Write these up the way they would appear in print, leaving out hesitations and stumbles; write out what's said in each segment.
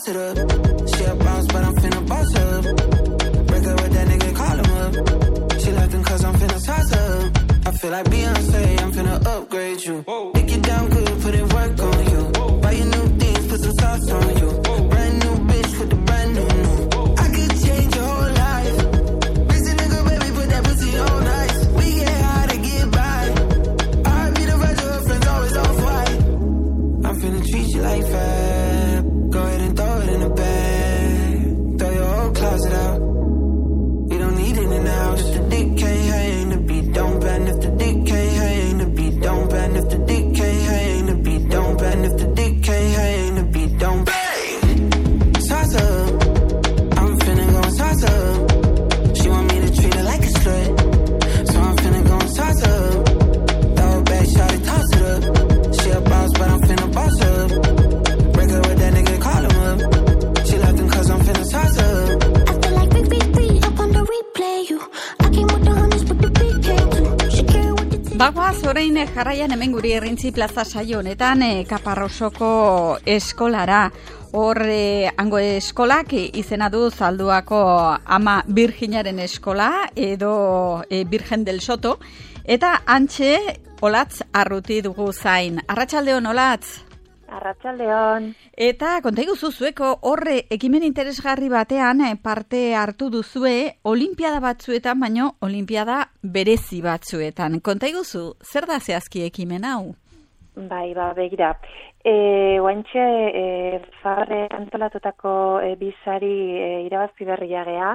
toss it up. She a boss, but I'm finna boss up. Break up with that nigga, call him up. She left him cause I'm finna toss up. I feel like Beyonce, I'm finna upgrade you. Make you down good, put in work on you. Buy you new things, put some sauce on you. Brand new bitch with the brand new. I could change your whole life. Busy nigga, baby, put that pussy on ice. We get high to get by. I be the rest of her friends always on fight. I'm finna treat you like fab. Go ahead and throw it in the bag. Throw your whole closet out. We don't need it in the house. If the dick can't hang, the beat don't bend. If the dick can't hang, the beat don't bend. If the dick can't hang, the beat don't bend. If the dick can't hang, the beat don't bang. Sauce up. I'm finna go sauce up. She want me to treat her like a slut. So I'm finna go sauce up. Throw it back, shot it, toss it up. She a boss, but I'm finna boss up. Break up with that nigga, call him up. She left him cause I'm finna sauce up. I feel like free up on the replay. You, I came with the hundreds, but the beat came too. She carry what the team. Bagoaz orain jarraian hemen guri Errintzi plaza saio honetan Kaparrosoko eskolara. Hor hango eskolak izena du Zalduako Ama Birjinaren eskola edo Virgen del Soto. Eta antxe Olatz Arruti dugu zain. Arratsaldeon Olatz. Arratsaldeon. Eta konta iguzu zueko horre ekimen interesgarri batean parte hartu duzue olimpiada batzuetan, baino olimpiada berezi batzuetan. Konta iguzu, zer da zehazki ekimen hau? Bai, begira. Oantxe, Fabre antolatutako bizari irabazi berria gea.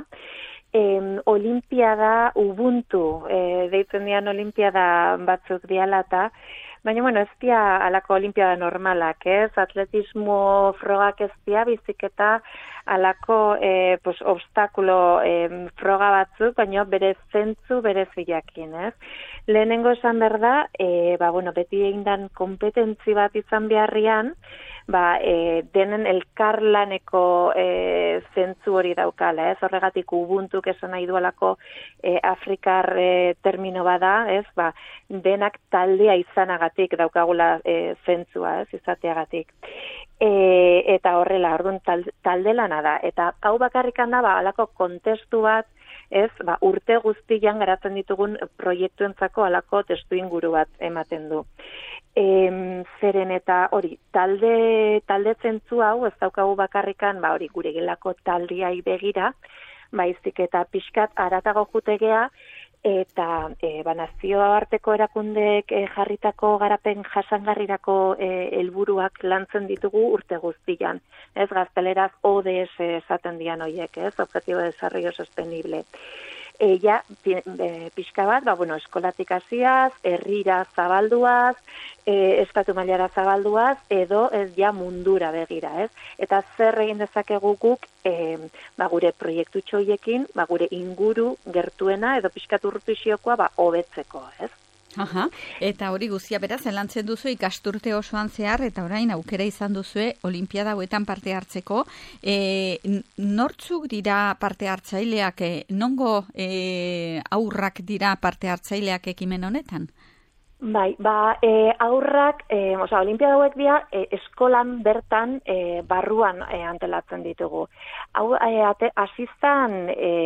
Olimpiada Ubuntu, deitzen dian olimpiada batzuk dialata, baina, bueno, ez dia alako olimpiada normalak, ez? Atletismo frogak ez dia, biziketa alako obstakulo froga batzuk, baina bere zentzu, bere zilakin, ez? Lehenengo esan behar da, beti egindan kompetentzi bat izan beharrian, denen elkarlaneko zentzu hori daukala, ez? Horregatik Ubuntuk esan nahi dualako Afrikar termino bada, ez? Denak taldea izanagatik daukagula zentzua, ez? Izateagatik. Eta horrela, orduan talde lana da. Eta hau bakarrikan da, alako kontestu bat, ez, urte guztian garatzen ditugun proiektuentzako alako testu inguru bat ematen du. Zeren eta hori, talde zentzu hau, ez daukagu bakarrikan, hori gure gelako taldiai begira, baizik eta pixkat aratago jutegea, eta nazioarteko erakundeek jarritako garapen jasangarrirako helburuak lantzen ditugu urte guztian. Ez gazteleraz ODS esaten dian horiek, ez? Objetivo de Desarrollo Sostenible. Pixka bat, eskolatik hasiaz, herrira zabalduaz, estatu mailara zabalduaz, edo ez ja mundura begira, ez? Eta zer egin dezakegu guk, gure proiektu txoiekin, gure inguru gertuena, edo pixkat urrutiziokoa, hobetzeko, ez? Aha, eta hori guztia beraz, lantzen duzu ikasturte osoan zehar, eta orain aukera izan duzue olimpiada hauetan parte hartzeko. Nortzuk dira parte hartzaileak, nongo aurrak dira parte hartzaileak ekimen honetan? Bai, aurrak, olimpiada hauek dira eskolan bertan barruan antelatzen ditugu. Hau, asizan,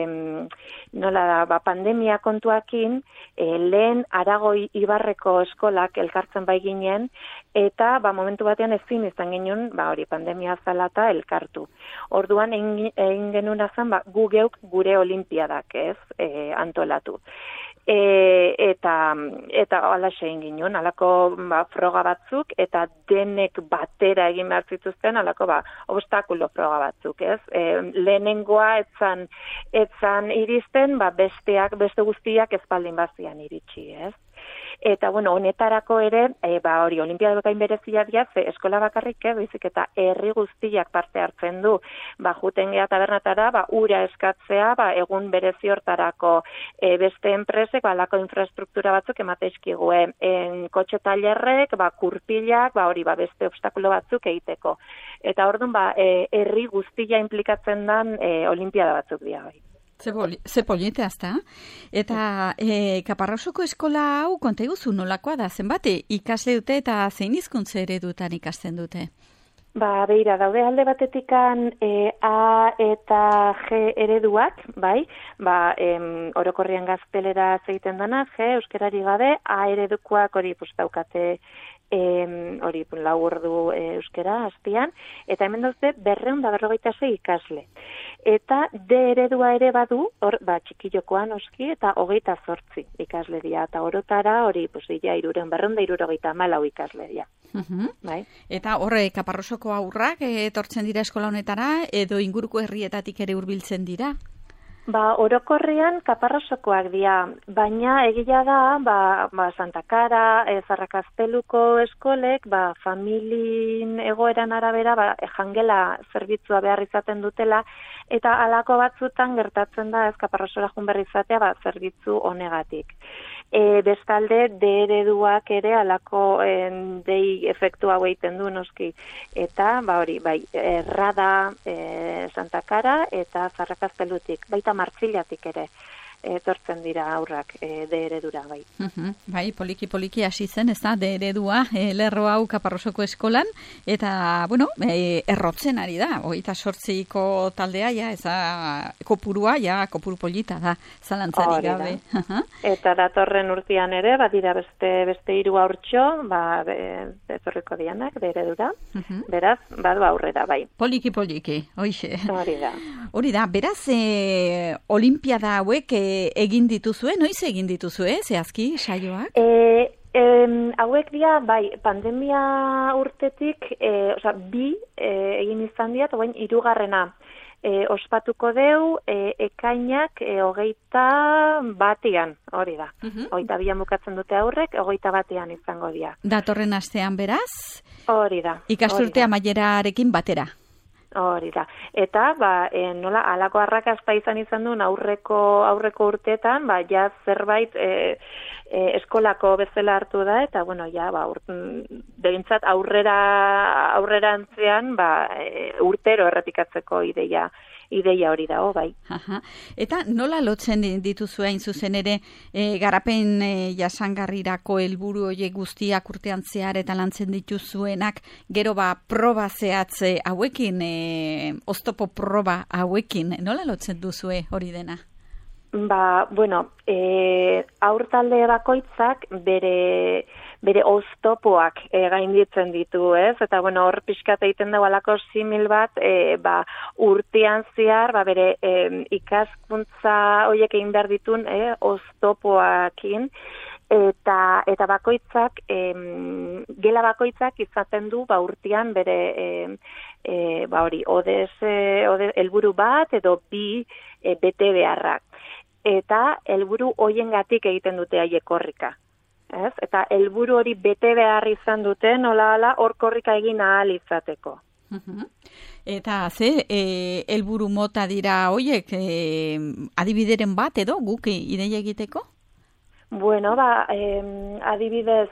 pandemia kontuakin, lehen Aragoi Ibarreko eskolak elkartzen bai ginen, eta momentu batean ezin izan ginen, pandemia zalata elkartu. Orduan, egin genuen zen, gu geuk gure olimpiadak, ez, antolatu. Eta alaxe egin ginen, alako froga batzuk, eta denek batera egin behar zituzten, alako obstakulo froga batzuk, ez? Lehenengoa etzan iristen, beste guztiak ezpaldin bazian iritsi, ez? Eta, honetarako ere, hori, olimpiada bekain berezia dira, eskola bakarrik, baizik eta herri guztiak parte hartzen du, juten gea tabernatara, ura eskatzea, egun berezi hortarako beste enpresek, alako infrastruktura batzuk emateizkigue, kotxe tailerrek, kurpilak, hori, beste obstakulo batzuk egiteko. Eta orduan, herri guztia implikatzen dan olimpiada batzuk dira, bai. Ze polita, ezta? Eta Kaparrosoko eskola hau konta iguzu nolakoa da, zenbat ikasle dute eta zein hizkuntza eredutan ikasten dute? Beira, daude alde batetikan A eta G ereduak, bai, orokorrian gaztelera zeiten dana, G, euskerari gabe, A eredukoak hori daukate hori 4 ordu euskera azpian, eta hemen daude 256 ikasle. Eta D eredua ere badu, hor, txikilokoan oski, eta 28 ikasle dira, eta orotara hori, dira 274 ikasle dira. Bai. Eta horre Kaparrosoko aurrak etortzen dira eskola honetara, edo inguruko herrietatik ere hurbiltzen dira? Orokorrean Kaparrosokoak dira, baina egia da, Santa Kara, Zarrakazpeluko eskolek, familien egoeran arabera, jangela zerbitzua behar izaten dutela, eta halako batzutan gertatzen da, Kaparrosora joan behar izatea, zerbitzu honegatik. Bestalde, D ereduak ere halako dei efektu hau egiten du noski. Eta, Errada, Santa Kara eta Zarrakazpelutik, baita Martzilatik ere etortzen dira aurrak D eredura, bai. Bai, poliki hasi zen, ez da, D eredua, lerro hau Kaparrosoko eskolan, eta, errotzen ari da, 28ko taldea, kopurua, kopuru polita da, zalantzari gabe. Eta datorren urtean ere, badira beste 3 haurtxo, etorriko dianak, D eredura, beraz, badu aurrera, bai. Poliki, hoixe. Hori da, beraz, olimpiada hauek egin dituzue, noiz egin dituzue, zehazki, saioak? Hauek dira, pandemia urtetik, 2 egin izan dira, eta 3. Ospatuko deu, ekainak 21, hori da. 22 bukatzen dute aurrek, 21 izango dira. Datorren astean beraz? Hori da. Ikasturte amaierarekin batera? Hori da. Eta, nola, alako arrakasta izan duen aurreko urteetan, ja zerbait eskolako bezala hartu da, eta, behintzat aurrerantzean, urtero errepikatzeko ideia hori dago, bai. Eta nola lotzen dituzu hain zuzen ere garapen jasangarrirako helburu horiek guztiak urtean zehar eta lantzen dituzuenak, gero proba zehatze hauekin, oztopo proba hauekin, nola lotzen duzue hori dena? Aurtalde bakoitzak bere oztopoak gainditzen ditu, ez? Eta, hor pixkat egiten dago alako simil bat, urtean zehar, bere ikaskuntza horiek egin behar ditun, oztopoakin, eta bakoitzak, gela bakoitzak izaten du, urtean bere, helburu bat, edo 2 bete beharrak. Eta helburu hoiengatik egiten dute haiek korrika. Ez? Eta helburu hori bete behar izan dute, nola hor korrika egin ahal izateko. Eta helburu mota dira hoiek, adibideren bat edo guk ideia egiteko? Adibidez,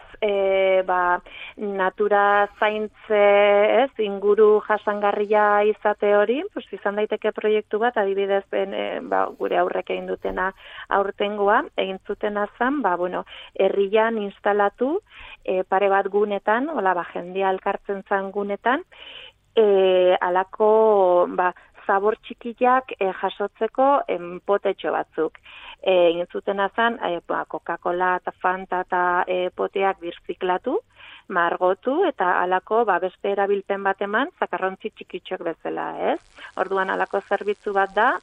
natura zaintze, inguru jasangarria izate hori, izan daiteke proiektu bat, adibidez, gure aurrek egin dutena aurtengoa, egin zutena zen, herrian instalatu, pare bat gunetan, jendia elkartzen zan gunetan, alako, zabor txikiak jasotzeko potetxo batzuk. Egin zutena zen, Coca-Cola eta Fanta eta poteak birziklatu, margotu, eta alako beste erabilpen bat eman, zakarrontzi txikitxok bezala, ez? Orduan alako zerbitzu bat da,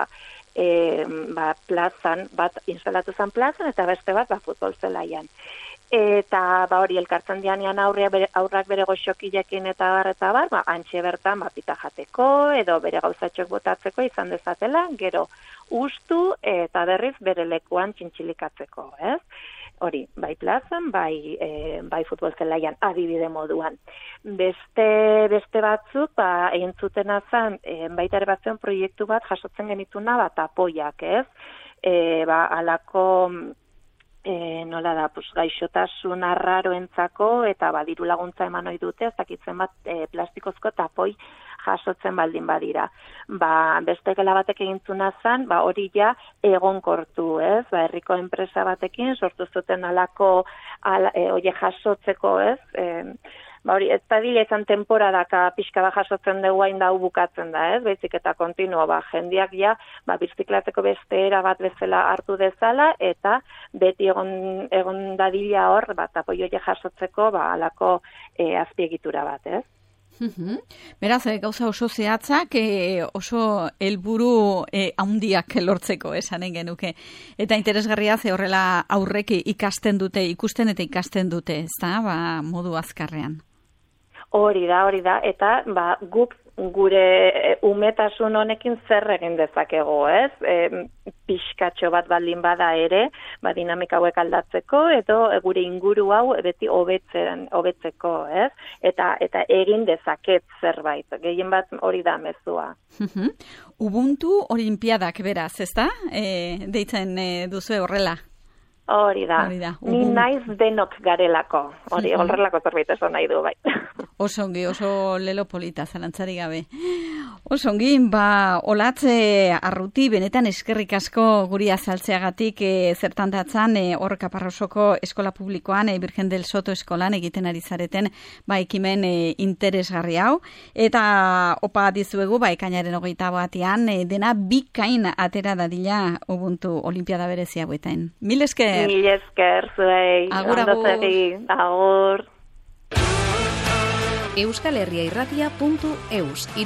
plazan, bat instalatu zen plazan, eta beste bat futbol zelaian. Eta hori elkartzen dianean aurrak bere goxokilekin eta bar, antxe bertan pita jateko edo bere gauzatxok botatzeko izan dezatela, gero ustu eta berriz bere lekuan txintxilikatzeko, ez? Hori, bai plazan, bai futbol zelaian adibide moduan. Beste batzuk, egin zutena zen, baita ere batzen proiektu bat jasotzen genituna, tapoiak, ez? Alako nola da, gaixotasun arraroentzako eta diru laguntza eman ohi dute, ez dakitzen bat plastikozko tapoi jasotzen baldin badira. Beste gela batek egintzuna zen, hori ja egonkortu, ez? Herriko enpresa batekin sortu zuten alako oie jasotzeko, ez? hori, ez da dile izan temporadaka pixka da jasotzen dugu hain da bukatzen da, ez? Baizik eta kontinua, jendiak ja, biziklateko beste era bat bezala hartu dezala, eta beti egon dadila hor, apoioia jasotzeko, alako azpiegitura bat, ez? Beraz, gauza oso zehatzak, oso helburu handiak lortzeko, esanen genuke. Eta interesgarria ze horrela aurrek ikusten eta ikasten dute, ezta, modu azkarrean. Hori da, eta guk gure umetasun honekin zer egin dezakegu, ez? Pixkatxo bat baldin bada ere, dinamika hauek aldatzeko, edo gure inguru hau beti hobetzeko, ez? Eta egin dezaket zerbait, gehien bat hori da mezua. Ubuntu Olimpiadak beraz, ezta? Deitzen duzu horrela. Hori da. Ni naiz denok garelako. Hori, horrelako zerbait esan nahi du, bai. Osongi, oso lelo polita, zalantzari gabe. Osongi, olatze arruti, benetan eskerrik asko guri azaltzeagatik zertan datzan, hor Kaparrosoko eskola publikoan, Virgen del Soto eskolan egiten ari zareten, ekimen interesgarri hau. Eta opa dizuegu, ekainaren 21 dena bikain atera dadila Ubuntu Olimpiada berezi hauetan. Mil esker! Mil esker, zuei. Agur. Agur. euskalherriairratia.eus